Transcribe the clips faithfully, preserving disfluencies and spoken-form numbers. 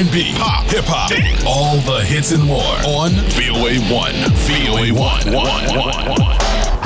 and B, pop, hip hop, all the hits and more on V O A one. V O A one. one, one, one.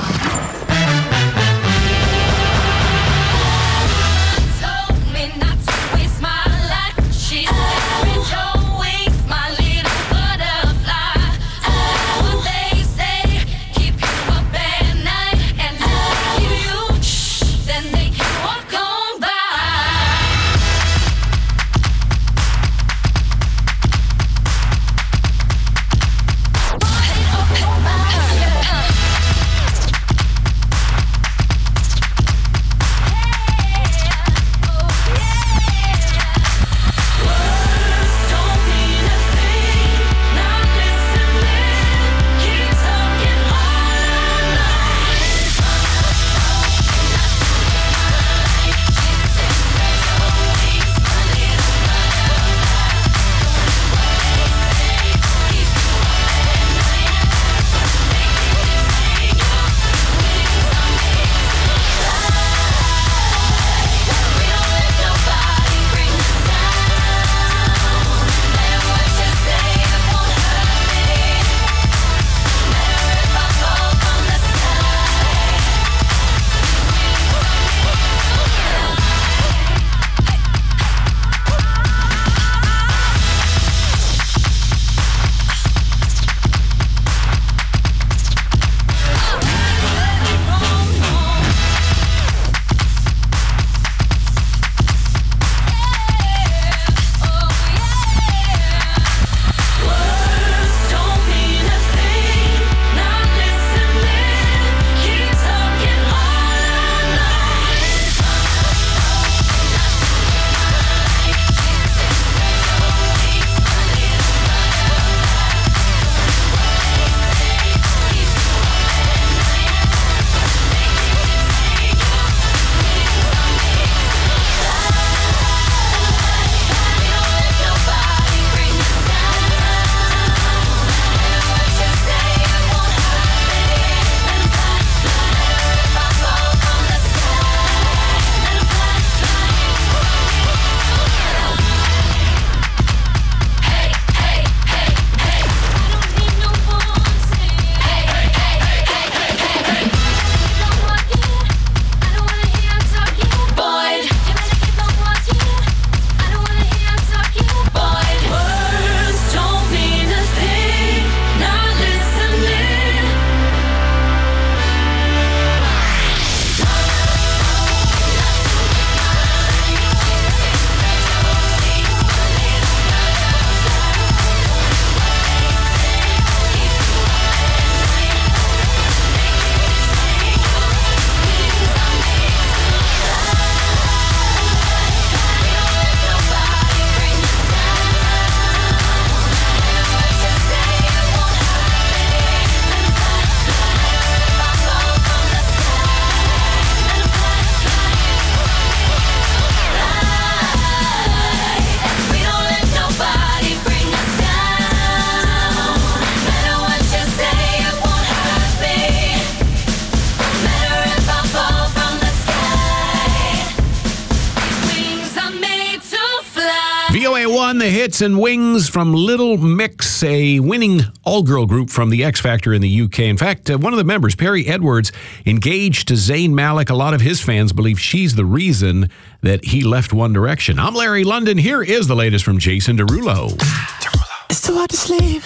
The hits and wings from Little Mix, a winning all-girl group from the X Factor in the U K. In fact, uh, one of the members, Perry Edwards, engaged to Zayn Malik. A lot of his fans believe she's the reason that he left One Direction. I'm Larry London. Here is the latest from Jason Derulo. It's too hard to sleep.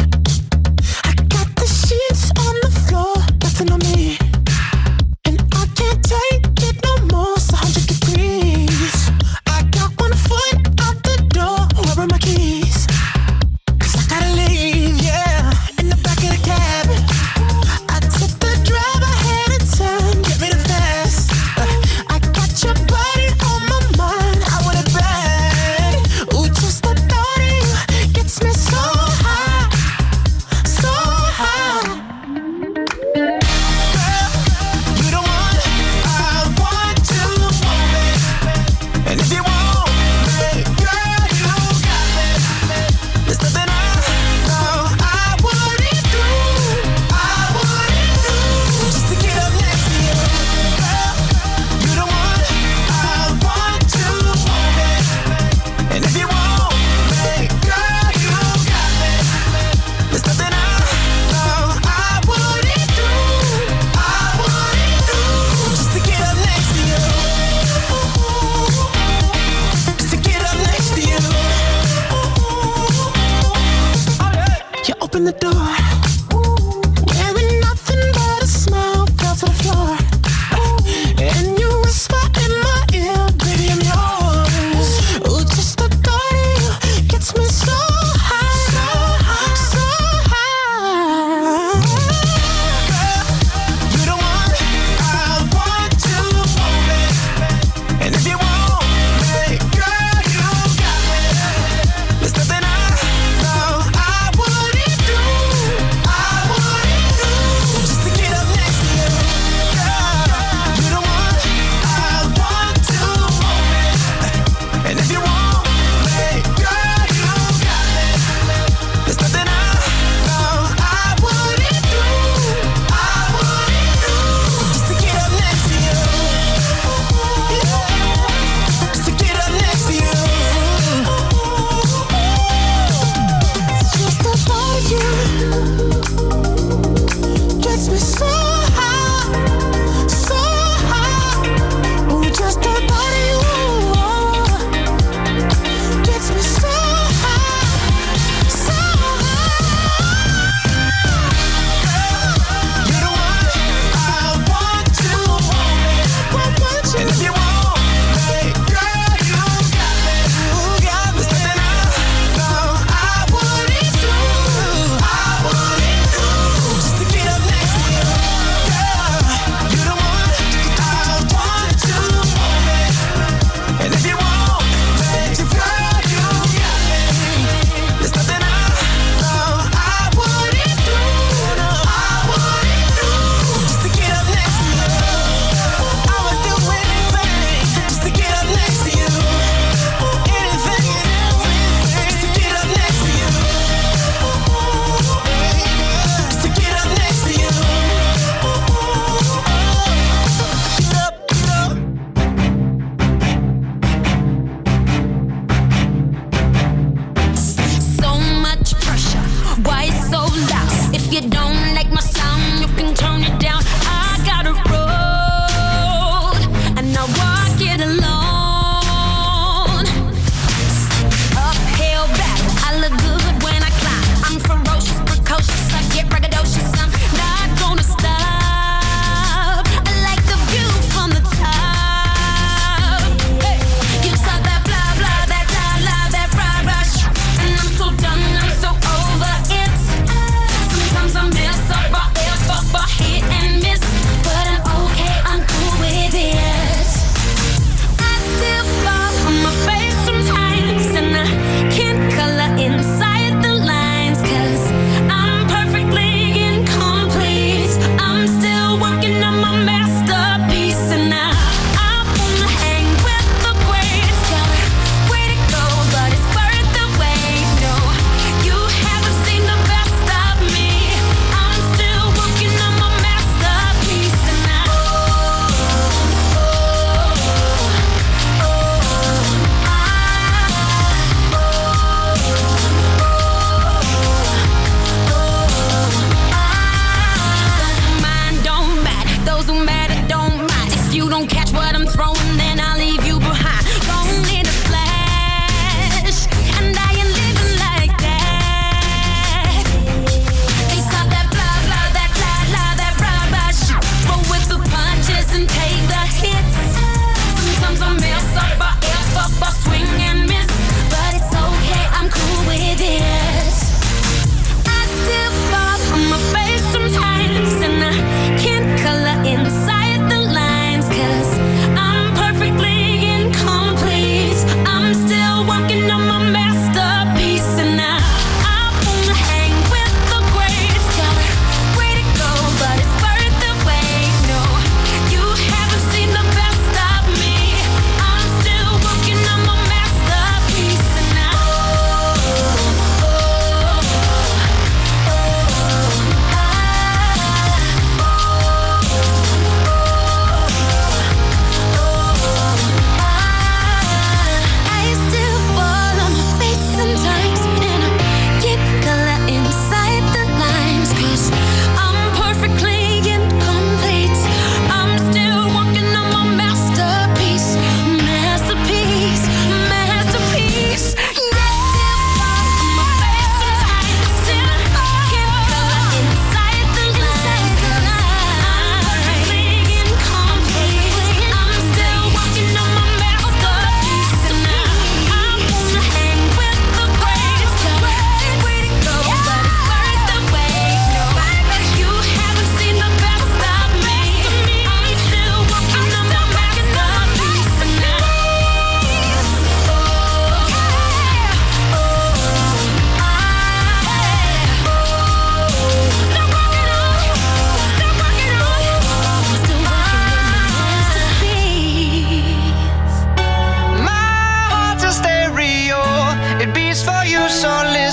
I got the sheets on the floor, nothing on me. And I can't take it no more, it's one hundred degrees. I got one foot out the door, where are my keys? Cause I gotta leave, yeah. In the back of the cab, I took the drive, I had a turn, get rid of fast. uh, I got your body on my mind, I want it bad. Ooh, just the thought of you gets me so high, so high. Girl, open the door. Wearing nothing but a smile, fell to the floor. And you whisper in my ear, baby, I'm yours. Ooh, just the thought of you gets me so high, so high, so high. Girl, you're the one I want to hold it. And if you want me, girl, you got me. There's nothing I know I wouldn't do.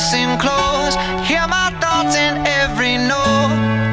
listen close. Hear my thoughts in every note.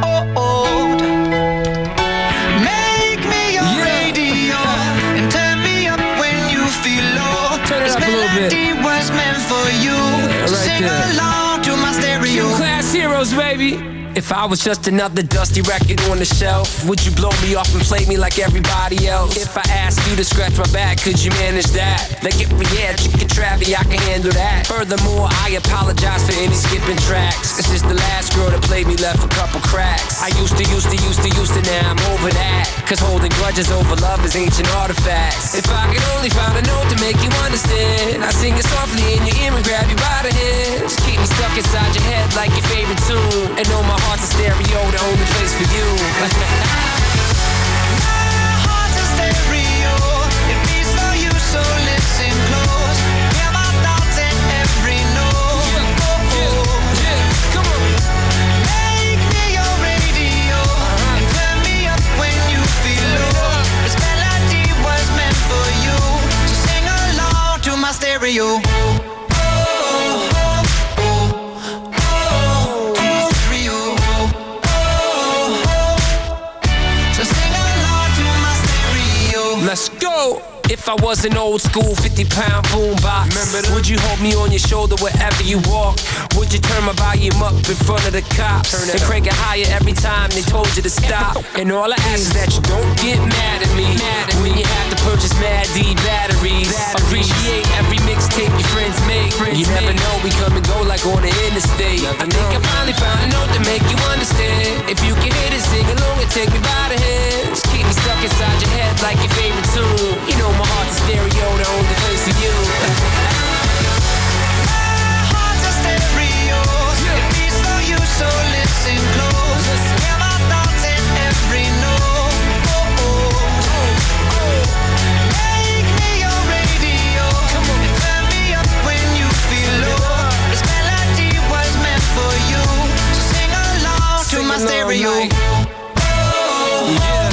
Make me your yeah. radio and turn me up when you feel low. Turn it this up a little bit. melody was meant for you. Yeah, so right sing there. along to my stereo. Class heroes, baby. If I was just another dusty record on the shelf, would you blow me off and play me like everybody else? If I asked you to scratch my back, could you manage that? Like if we had chicken Travie, I can handle that. Furthermore, I apologize for any skipping tracks. This is the last girl that played me left a couple cracks. I used to, used to, used to, used to, now I'm over that. Cause holding grudges over love is ancient artifacts. If I could only find a note to make you understand, I sing it softly in your ear and grab you by the hands. Keep me stuck inside your head like your favorite tune. And know my heart's a stereo, the only place for you. My heart's a stereo, it beats for you, so listen close. Hear my thoughts in every note. Yeah, oh, yeah, yeah, come on. Make me your radio uh-huh. and turn me up when you feel low. This melody was meant for you, so sing along to my stereo. Let's go! If I was an old school fifty pound boombox, would you hold me on your shoulder wherever you walk? Would you turn my volume up in front of the cops and crank it higher every time they told you to stop? And all I ask is that you don't get mad at me when you have to purchase Mad D batteries. Appreciate every mixtape your friends make. You never know, we come and go like on the interstate. I think I finally found a note to make you understand. If you can hit it, sing along and take me by the hands. Keep me stuck inside your head like your favorite tune. You know my heart's a stereo, the only place for you. My heart's a stereo, it beats for you, so listen close. Hear my thoughts in every note. Oh, oh, oh. Make me your radio and turn me up when you feel low. This melody was meant for you, so sing along to my stereo. Yeah.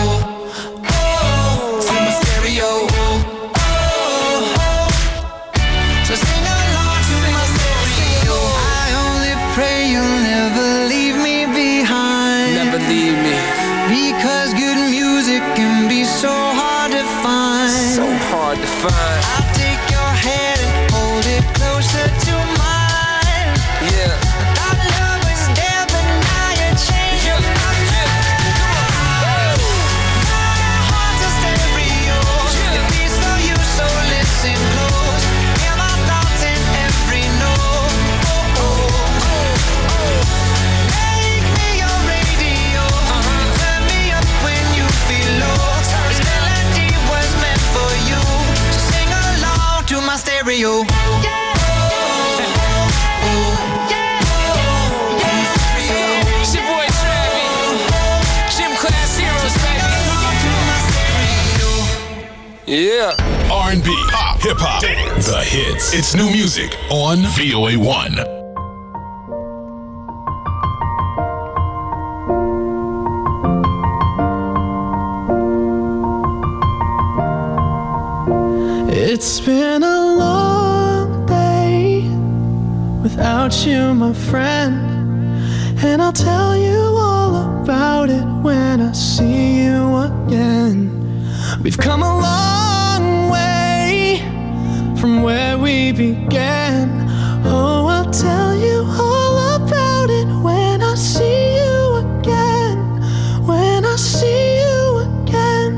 Because good music can be so hard to find. So hard to find. I'll take your hand and hold it closer to mine. Yeah. Our love was there, but now you're changing my mind. My heart's a stereo, it beats for you, so listen close. Hear my thoughts in every note. Oh, oh, oh, oh. Make me your radio. Turn me up when you feel low. This melody was meant for you, so sing along to my stereo. It's your boy Travie. Gym Class Heroes, baby. Yeah. R and B, pop, hip hop, the hits. It's new music on V O A one. It's been a long day without you, my friend, and I'll tell you all about it when I see you again. We've come a long way from where we began. Oh, I'll tell you all about it when I see you again. When I see you again.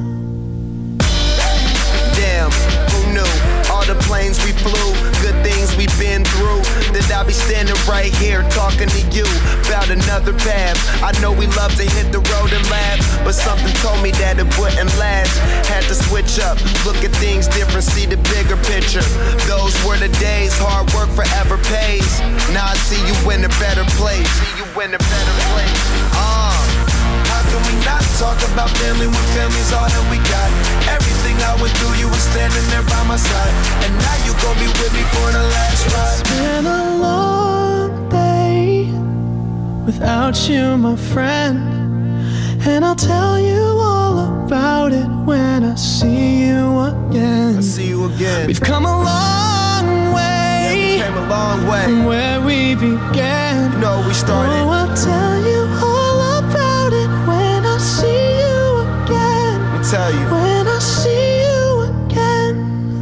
Damn, who knew? All the planes we flew, good things we've been through. That I'll be standing right here talking to you about another path. I know we love to hit the road and laugh, but something told me that it wouldn't last. Had to switch up, look at things different, see the bigger picture. Those were the days, hard work forever pays. Now I see you in a better place. See you in a better place. Uh, how can we not talk about family when family's all that we got? Everything I went through, you were standing there by my side, and now you gon' be with me for the last ride. It's been a long day without you, my friend, and I'll tell you all about it when I see you again. I see you again. We've come a long way yeah, we came a long long way from where we began. You know we started. Oh, I'll tell you all about it when I see you again. I'll tell you. When I see you again.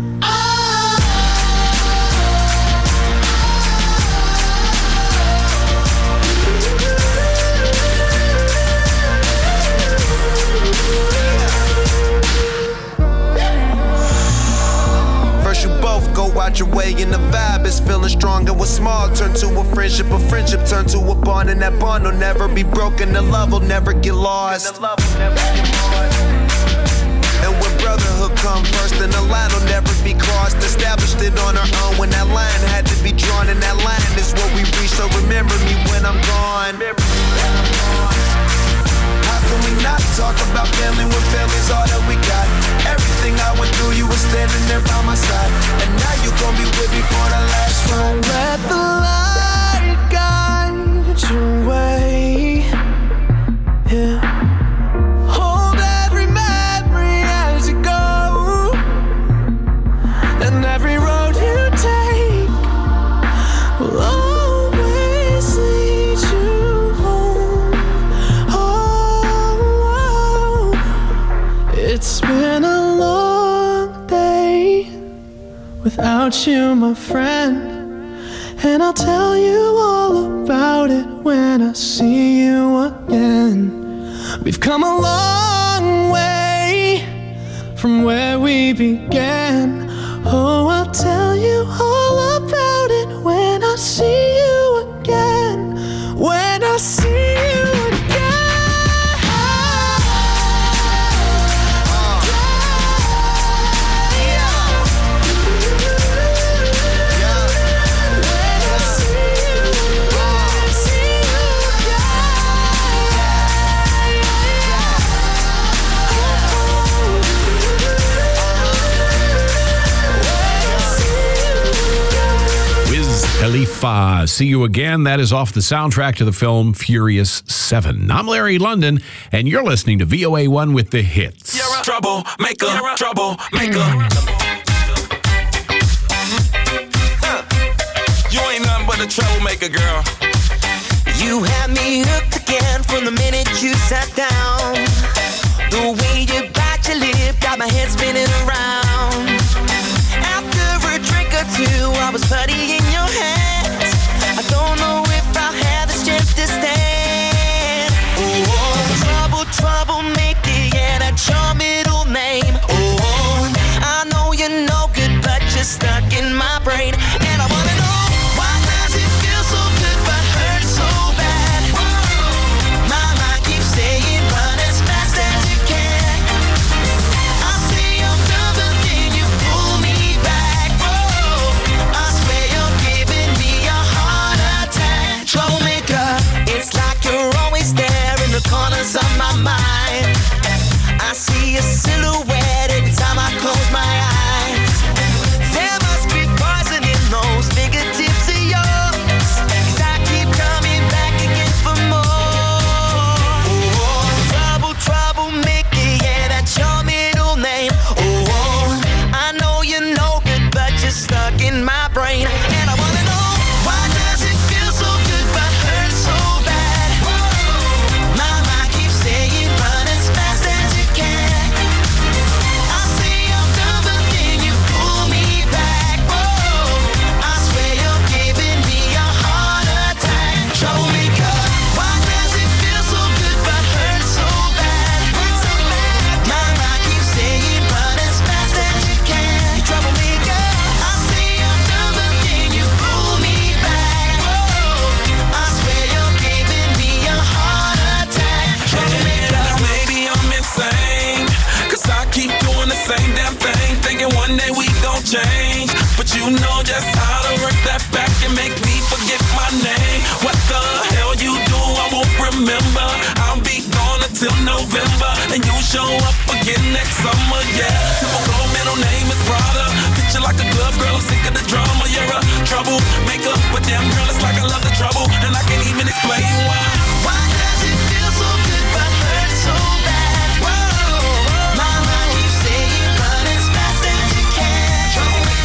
First you both go out your way and the vibe is feeling strong. And what's small turn to a friendship, a friendship turn to a bond, and that bond will never be broken. The love will never get lost. And when brotherhood come first, then the line will never be crossed. Established it on our own when that line had to be drawn, and that line is what we reach. So remember me when I'm gone. How can we not talk about family when family's all that we got? Everything I went through, you were standing there by my side, and now you gon' be with me for the last Don't ride. let the light guide your way. Yeah. Hold every memory as you go, and every road you take will always lead you home. Oh, it's been a long day without you, my friend. And I'll tell you all about it when I see you again. We've come a long way from where we began. Oh, I'll tell you all about it when I see you again. When I see you again. Khalifa, See You Again. That is off the soundtrack to the film Furious seven. I'm Larry London, and you're listening to V O A one with the hits. You're a troublemaker, troublemaker. Huh. You ain't nothing but a troublemaker, girl. You had me hooked again from the minute you sat down. The way you bite your lip got my head spinning around. After a drink or two, I was putty in your hands. I don't know if I'll have the strength to stand. Oh, trouble, troublemaker, yeah, that's your middle name. Oh, I know you're no good, but you're stuck in my brain. And I wanna know, why does it feel so good but hurt so bad? My mind keeps saying run as fast as you can. I say I'm done, but then you pull me back. Whoa, I swear you're giving me a heart attack. Troublemaker, it's like you're always there in the corners of my mind. I see a silhouette every time I close my eyes. There must be poison in those fingertips of yours, 'cause I keep coming back again for more. Oh, trouble, troublemaker, yeah, that's your middle name. Oh, I know you're no good, but you're stuck in my brain. And I wanna know, why does it feel so good but hurt so bad? My mind keeps saying run as fast as you can. I say I'm done, but then you pull me back. Whoa, I swear you're giving me a heart attack. Troublemaker, why does it feel so good but hurt so bad? My mind keeps saying run as fast as you can. You troublemaker, I say I'm done, but then you pull me back. Whoa, I swear you're giving me a heart attack. Troublemaker. Now maybe I'm insane, 'cause I keep doing the same damn thing, thinking one day we gon' change. But you know just how to work that back and make me forget my name. What the hell you do, I won't remember. I'll be gone until November, and you show up again next summer, yeah. Typical middle name is Prada. Picture like a glove, girl, I'm sick of the drama. You're a troublemaker, but damn girl, it's like I love the trouble, and I can't even explain why. Why does it feel so good but hurt so bad? Whoa, my mind keeps saying run as fast as you can.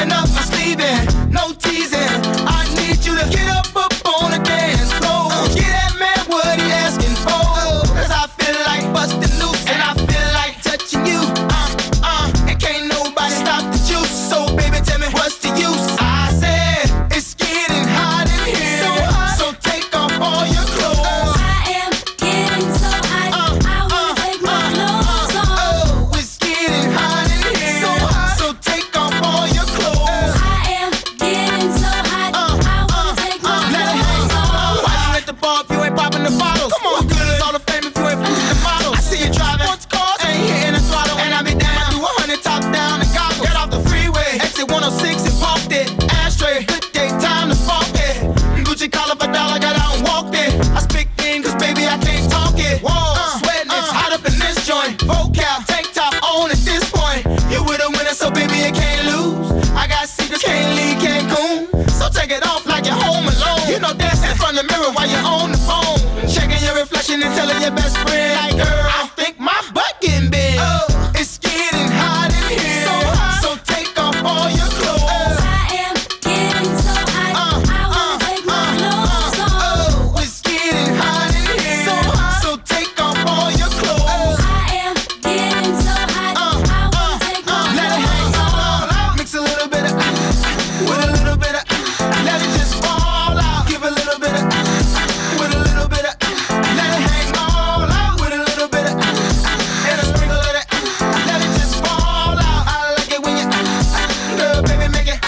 rolling up my sleeve in, no teasing. I need you to get up up on the dance floor. Get that man what he asking for. Cause I feel like busting loose and I feel like touching you. Uh, uh, and can't nobody stop the juice. So baby, tell me what's the use? I said it's getting hot in here, so, hot. So take off all your clothes. I am getting so hot. Uh, I wanna uh, take my uh, clothes uh, off. Oh, it's getting hot in here, so hot. So take off all your clothes. I am getting so hot. Uh, I wanna uh, take my uh, let it clothes hang. off. Why you at the bar if you ain't popping the bottles? Come on, good is all the fame if you ain't flipping the bottles. I see you driving sports cars, ain't hitting the throttle, and I be down. Do a hundred top down and goggles. Get off the freeway, exit one oh six and parked it. Ashtray, good day, time to spark it. Gucci collar for dollar, got out and walked it. I speak in, cause baby I can't talk it. Whoa, uh, sweating, it's hot up in this joint. Vocal, tank top on at this point. You with a winner, so baby you can't lose. I got secrets, can't leave Cancun. So take it off like you're home alone. You know dancing in front of the mirror while you're on the phone. Checking your reflection and telling your best friend, like, girl, I think my butt getting big. Oh, it's getting hot in here, so hot. So take off all your clothes. I am getting so hot. Uh, I wanna uh, take my uh, clothes uh, off. Oh, it's getting hot in here, so hot. So take off all your clothes. I am getting so hot. Uh, I wanna uh, take uh, my let it hang clothes off. all out. Mix a little bit of with a little bit of let it just fall out. Give a little bit of with a little bit of let it hang all out. With a little bit of and a sprinkle of it. Let it just fall out. I like it when you girl, baby, make it.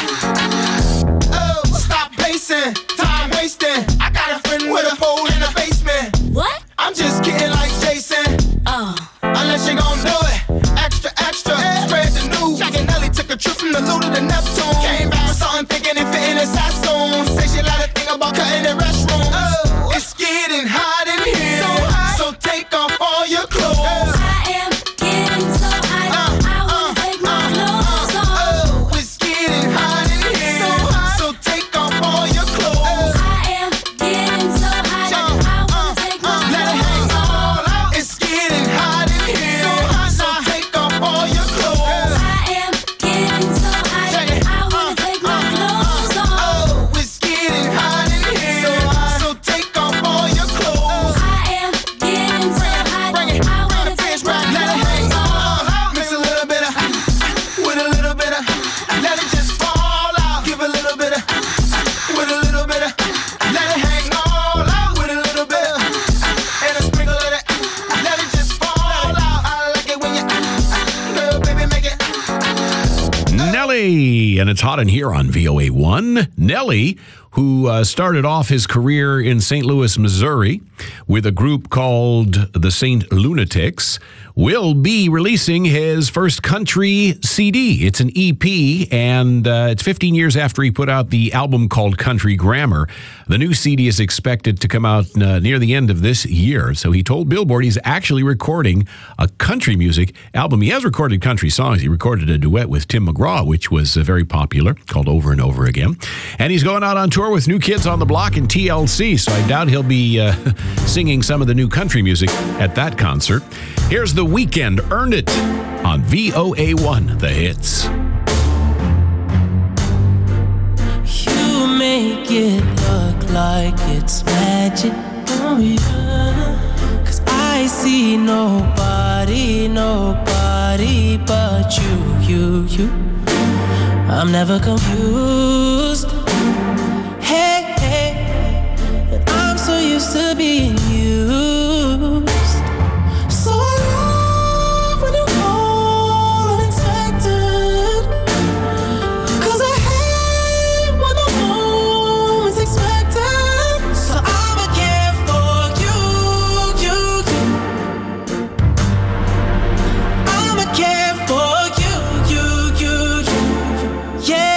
Oh, stop pacing, time wasting. I got a friend with a pole in the basement. What? I'm just kidding like Jason. Oh. Unless you gon' do it. Extra, extra, spread the news. Jack and Nelly took a trip from the Luda to Neptune. Came back with something thinking it fit in his Sassoon. Say she like to think about cutting the restroom. Oh, it's getting hot in here, so hot. So take off all your clothes. I am getting so hot. I wanna take my clothes off. Oh, it's getting hot in here, so hot. So take off all your clothes. I am getting so hot. I wanna take my Let it hang clothes off. all out. It's getting hot in here, so hot. So take off all your clothes. I am getting so hot. I wanna take my clothes off. Oh, it's getting hot in here, so hot. So take off all your clothes. I am getting so hot. Bring it, I bring wanna the take fish my back, let it hang clothes off. all out. Mix a little bit of with a little bit of let it just fall out. Give a little bit of with a little bit of let it hang all out. With a little bit of and a sprinkle of it. Let it just fall out. I like it when you girl, baby, make it. Nelly, and it's hot in here on V O A one. Nelly, who uh, started off his career in Saint Louis, Missouri, with a group called the Saint Lunatics, will be releasing his first country C D. It's an E P, and uh, it's fifteen years after he put out the album called Country Grammar. The new C D is expected to come out uh, near the end of this year. So he told Billboard he's actually recording a country music album. He has recorded country songs. He recorded a duet with Tim McGraw, which was uh, very popular, called Over and Over Again. And he's going out on tour with New Kids on the Block and T L C, so I doubt he'll be uh, singing some of the new country music at that concert. Here's The Weeknd, Earn It, on V O A one, The Hits. You make it look like it's magic, oh yeah. Cause I see nobody, nobody but you, you, you. I'm never confused. Hey, hey, and I'm so used to being used. So I love when you call unexpected. Cause I hate when the moment's expected. So I'ma care for you, you, you. I'ma care for you, you, you, you. Yeah.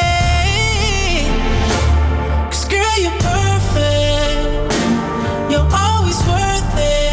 Cause girl, you're perfect. You're always worth it.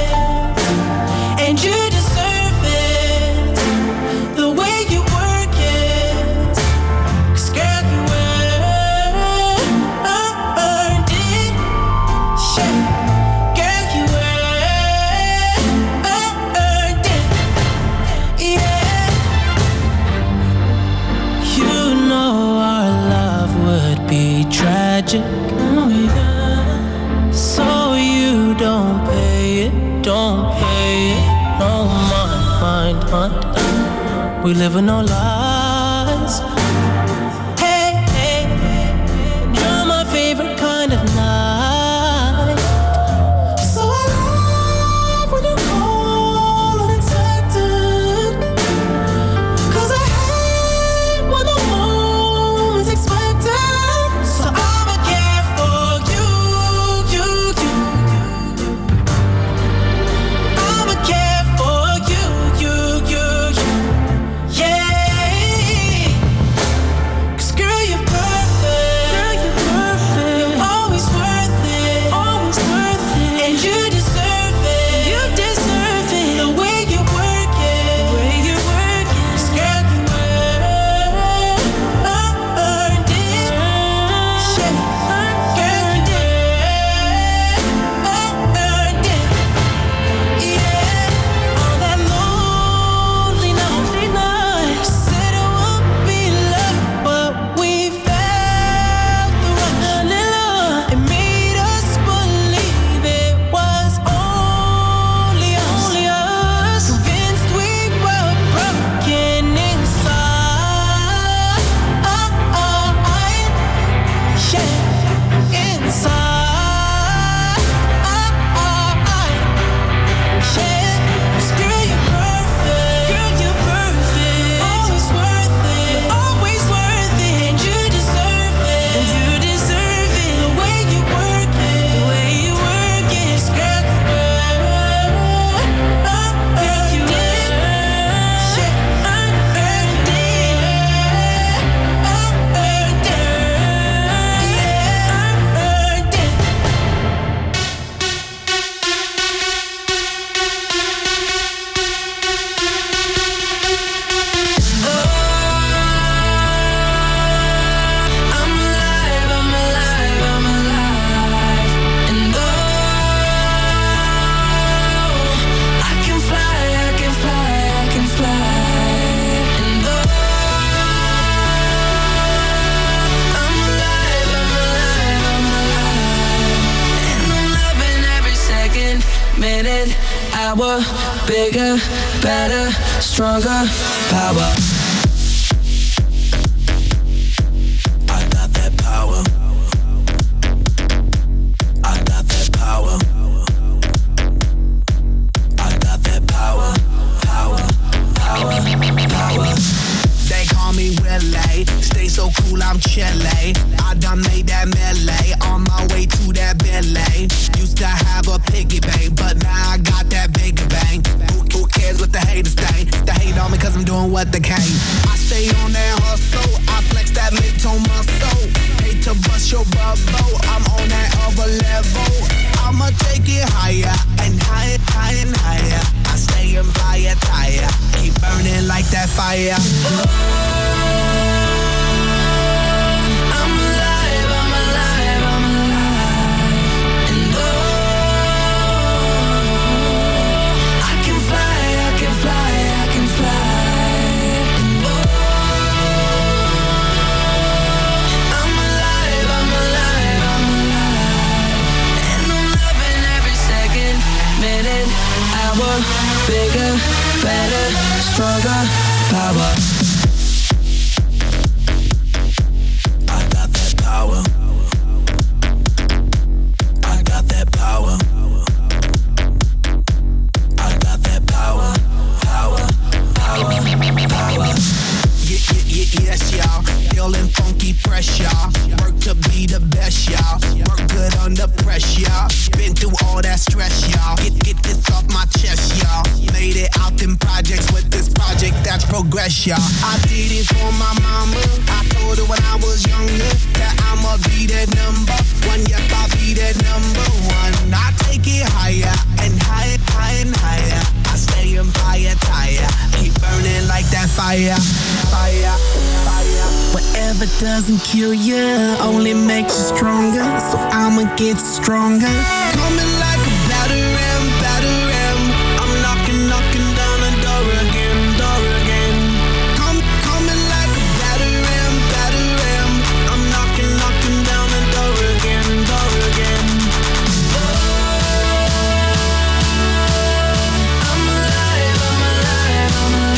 We living our lives. Hey, hey, you're my favorite kind of night. So I love when you call unexpected. 'Cause I hate when the moment's expected. So I'ma care for you, you, you. I'ma care for you, you, you, you. Yeah. 'Cause girl, you're perfect. Girl, you're perfect. You're always worth it. Always worth it. And you deserve it. You deserve it. The way you work it. The way you work it. 'Cause girl, you earned it. Yeah. Earned it. Earned it. Yeah. On that lonely night, said it would be love, but we felt the rush. It made us believe it was only us. Convinced we were broken inside. Yeah, inside. Yeah, 'cause girl, you're perfect. Girl, you're perfect. Always worth it. Always worth it. And you deserve it. And you deserve it. The way you work it. The way you work it. 'Cause girl, you earned it. Yeah, earned it. Earned it. Yeah, earned it. I'm alive, I'm alive, I'm alive. And oh, I can fly, I can fly, I can fly. And oh, I'm alive, I'm alive, I'm alive. And I'm loving every second, minute, hour, bigger, better, stronger, power. I got that power. I got that power. I got that power. Power. Power. Power. They call me Willie. Stay so cool, I'm chilly. I done made that melee on my way to that Billy. Used to have a piggy bank, but now I got that bigger bang. Who, who cares what the haters think? They hate on me cause I'm doing what they can. I stay on that hustle. I flex that mid-tone muscle. Hate to bust your bubble. I'm on that other level. I'ma take it higher and higher, higher and higher. I stay in fire tire. Keep burning like that fire. I'm alive, I'm alive, I'm alive. And oh, I can fly, I can fly, I can fly. And oh, I'm alive, I'm alive, I'm alive. And I'm loving every second, minute, hour, bigger, better, stronger, power. I got that power. I got that power. I got that power. Power. Power. Power. Yeah, yeah, yeah, yes, y'all. Feeling funky, fresh, y'all. Work to be the best, y'all. Work good under pressure, y'all. Been through all that stress, y'all. Get, get this off my chest, y'all. Made it out in projects with this project that's progress, y'all. I did it for my mama. I told her when I was younger that I'ma be that number one. Yep, I'll be that number one. I take it higher and higher, higher and higher. I stay in fire tire. Keep burning like that fire. Fire, fire. Whatever doesn't kill you only makes you stronger. So I'ma get stronger. Coming like a batter ram, batter ram. I'm knocking, knocking down the door again, door again. Come, coming like a batter ram, batter ram. I'm knocking, knocking down the door again, door again. I'm alive, I'm alive, I'm alive.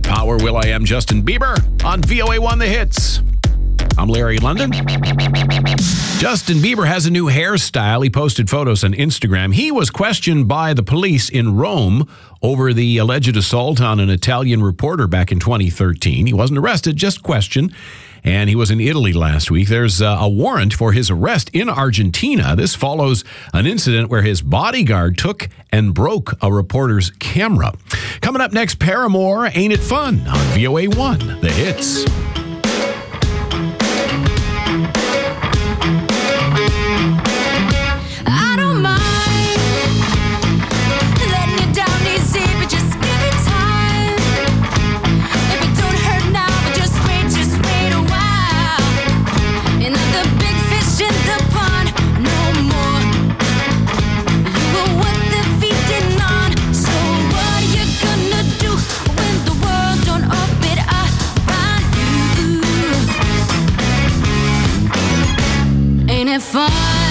Power, Will.i.am, Justin Bieber on V O A one The Hits. I'm Larry London. Justin Bieber has a new hairstyle. He posted photos on Instagram. He was questioned by the police in Rome over the alleged assault on an Italian reporter back in twenty thirteen. He wasn't arrested, just questioned. And he was in Italy last week. There's uh, a warrant for his arrest in Argentina. This follows an incident where his bodyguard took and broke a reporter's camera. Coming up next, Paramore, Ain't It Fun on V O A one The Hits. I don't mind letting you down easy, but just give it time. If it don't hurt now, but just wait, just wait a while. And the big fish in the pond, no more. You were what they're feeding on. So what are you gonna do when the world don't orbit around you? Ain't it fun?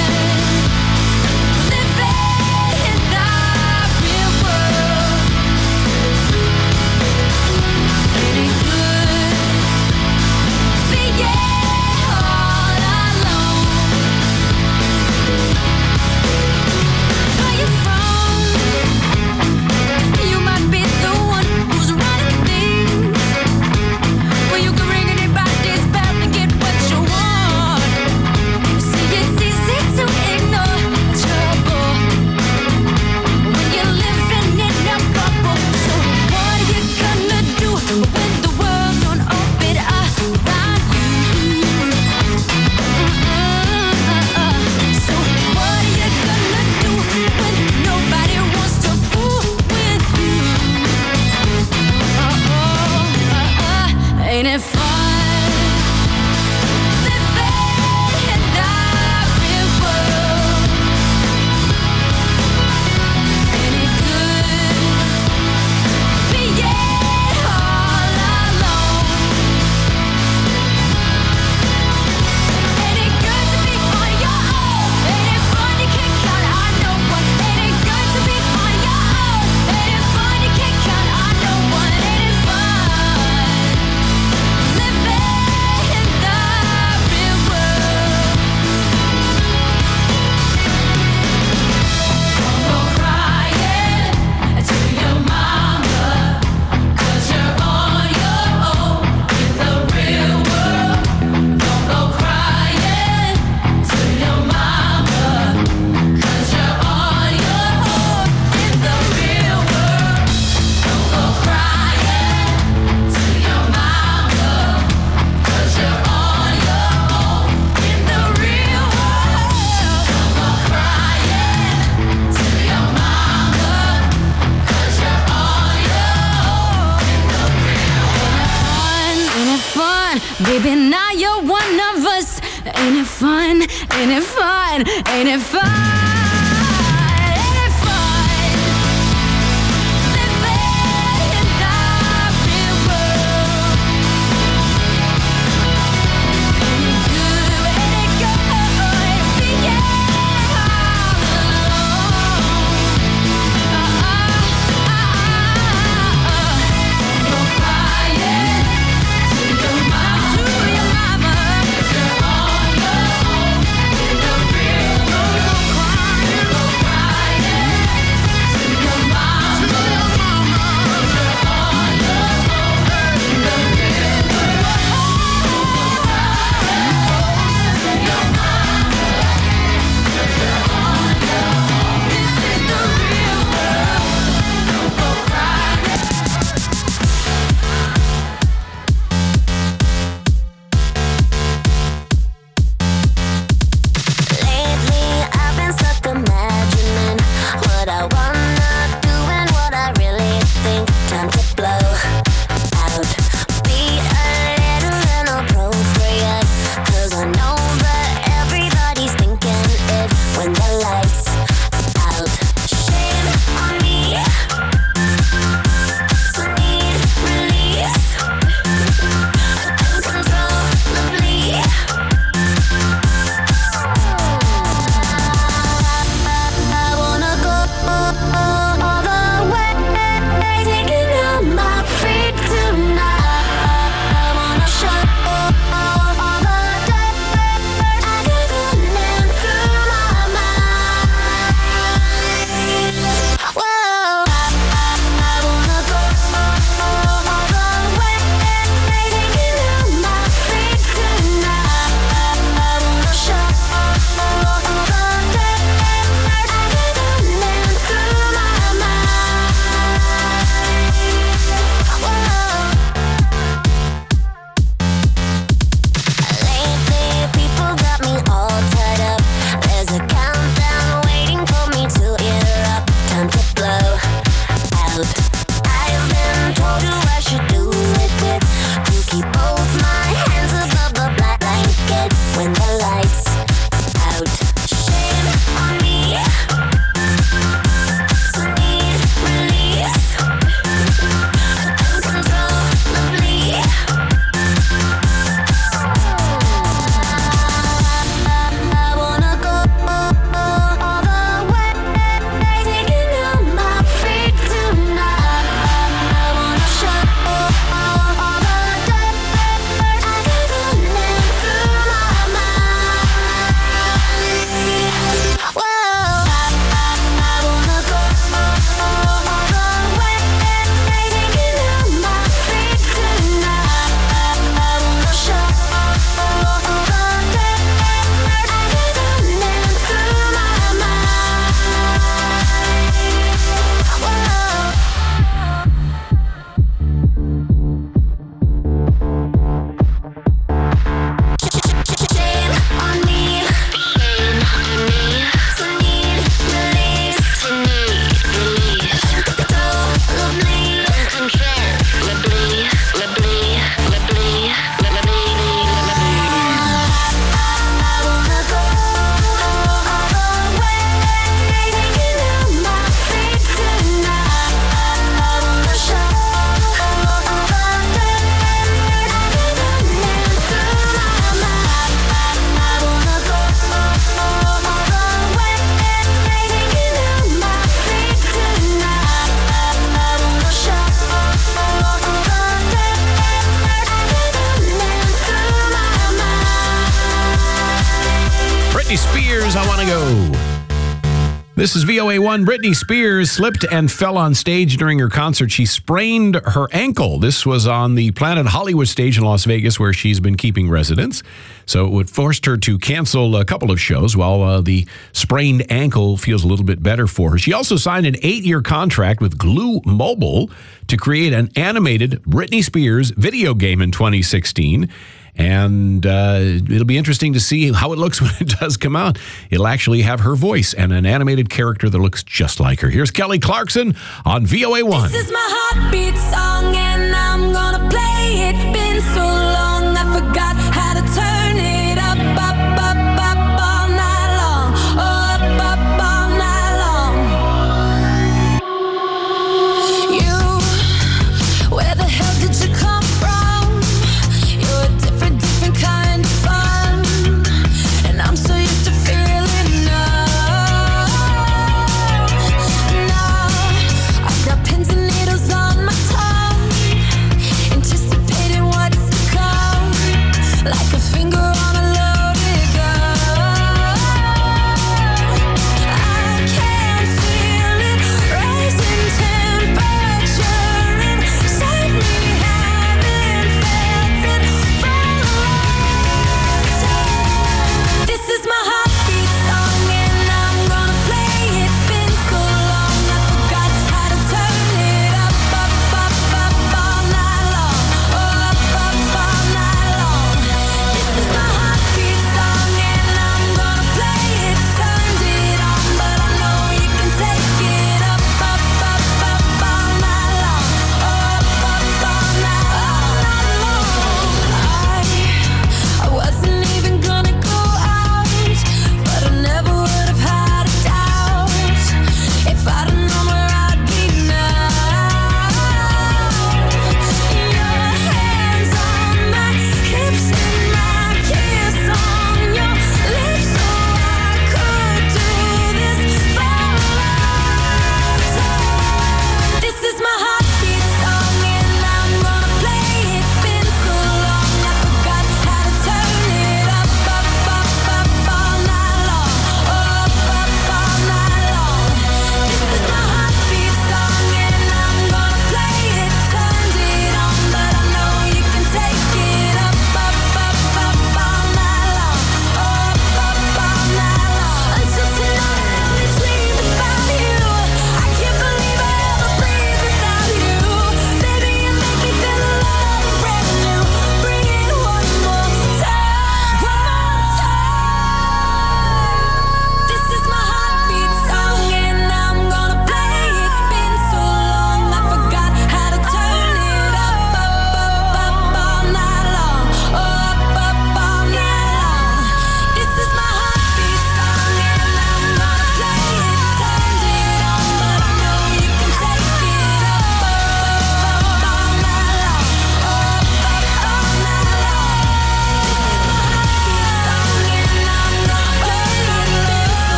Ain't it fun? Living in the real world. Ain't it good being all alone? Ain't it good to be on your own? Ain't it fun you can't count on no one? Ain't it good to be on your own? Ain't it fun you can't count on no one? Ain't it fun? Baby, now you're one of us. Ain't it fun? Ain't it fun? Ain't it fun? Ain't it fun? Living in the real world. Ain't it good? Ain't it good? Being all alone. Uh, uh, uh, uh. Go crying to your mama. To your mama. 'Cause you're on your own in the real world. Britney Spears, I Want to Go. This is V O A one. Britney Spears slipped and fell on stage during her concert. She sprained her ankle. This was on the Planet Hollywood stage in Las Vegas, where she's been keeping residence. So it forced her to cancel a couple of shows while uh, the sprained ankle feels a little bit better for her. She also signed an eight-year contract with Glue Mobile to create an animated Britney Spears video game in twenty sixteen. And uh, it'll be interesting to see how it looks when it does come out. It'll actually have her voice and an animated character that looks just like her. Here's Kelly Clarkson on V O A one. This is my heartbeat song and I'm gonna play it. Been so long I forgot how to turn it up, up, up, up all night long. Oh, up, up all night long. You, where the hell did you come from? You're a different, different kind of fun, and I'm so used to feeling numb. Now I've got pins and needles on my tongue.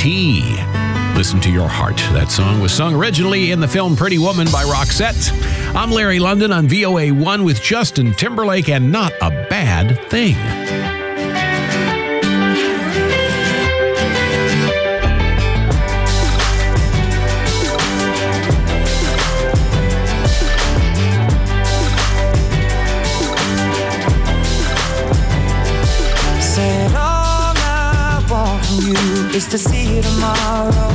T. Listen to Your Heart. That song was sung originally in the film Pretty Woman by Roxette. I'm Larry London on V O A one with Justin Timberlake and Not a Bad Thing. Said all I want from you is to see you tomorrow.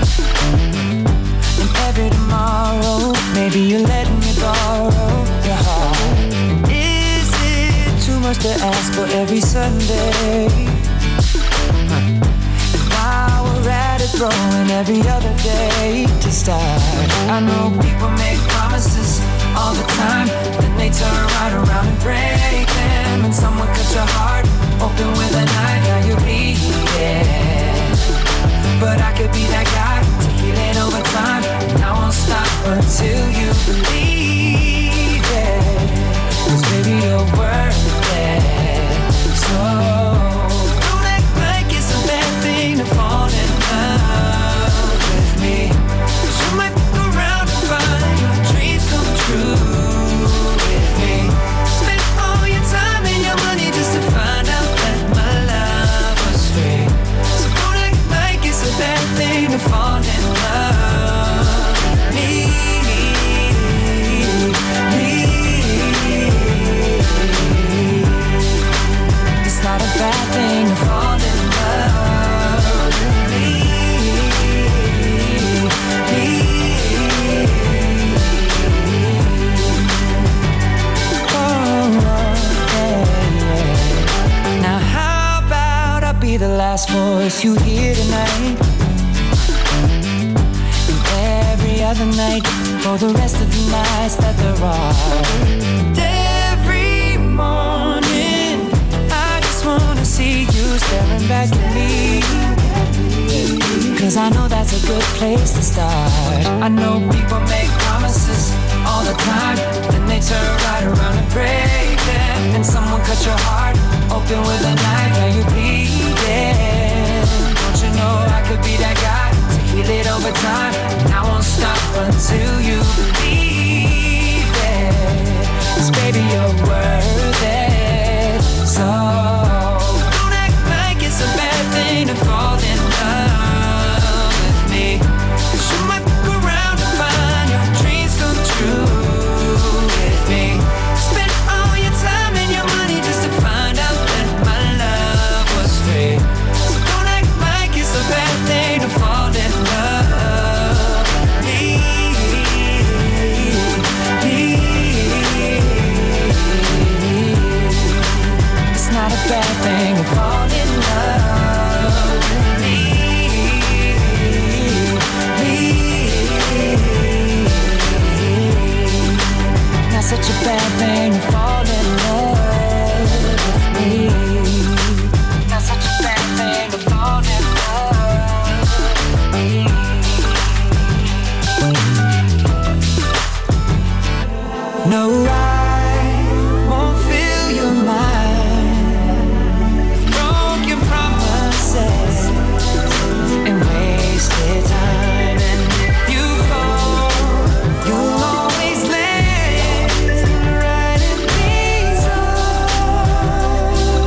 And every tomorrow, maybe you're letting me borrow your heart. And is it too much to ask for every Sunday? Huh. And while we're at it, throwing every other day to start. I know people make promises all the time, then they turn right around and break them. And someone cut your heart open with a knife, now you're bleeding. But I could be that guy to heal it over time, and I won't stop until you believe it. 'Cause baby, you're worth it. So don't act like it's a bad thing to fall in love with me. 'Cause you might fuck around and find your dreams come true with me. Spend all your time and your money just to find out that my love was free. So don't act like it's a bad thing to fall in love with me. me. It's not a bad thing to fall in love with me. me. Now how about I be the last voice you hear tonight, and every other night for the rest of the nights that there are. And every morning I just wanna see you staring back at me, 'cause I know that's a good place to start. I know people make promises all the time, then they turn right around and break them. And someone cut your heart open with a knife, now you're bleeding. Don't you know I could be that guy to heal it over time, and I won't stop until you believe it. 'Cause baby, you're worth it. So don't act like it's a bad thing to fall in love with me. 'Cause you might fuck around and find your dreams come true with me. Spend all your time and your money just to find out that my love was free. So don't act like it's a bad thing to fall in love with me. me. It's not a bad thing to fall in love with me. me. Not such a bad thing to fall in love with me. Not such a bad thing to fall in love with me. No, I won't fill your mind with broken promises and wasted time. And if you fall, you'll always land right in these arms,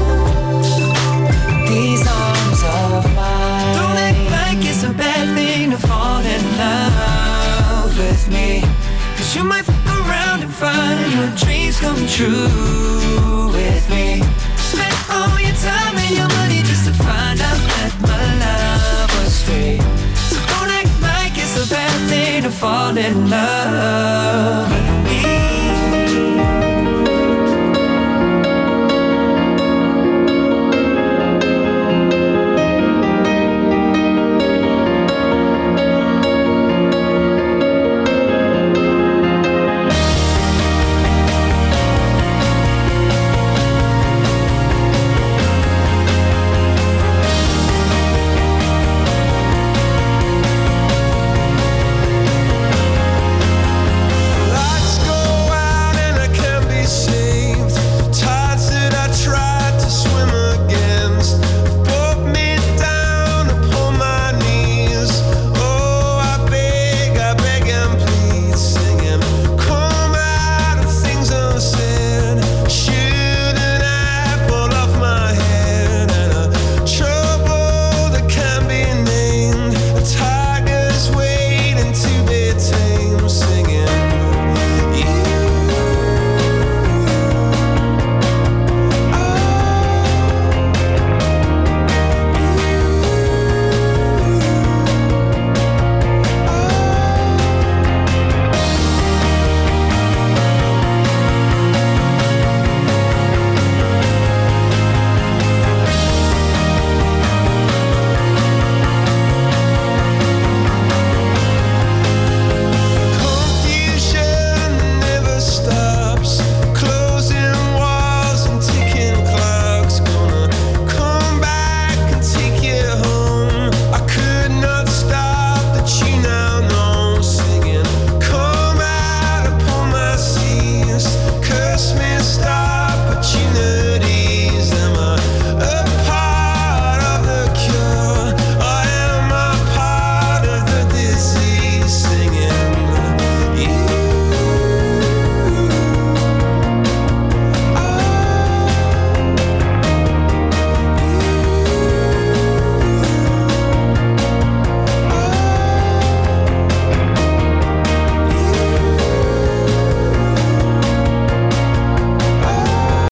these arms of mine. Don't act like it's a bad thing to fall in love with me. 'Cause you might fuck around and find your dreams come true with me. Spend all your time and your money just to find out that my love was free. So don't act like it's a bad thing to fall in love with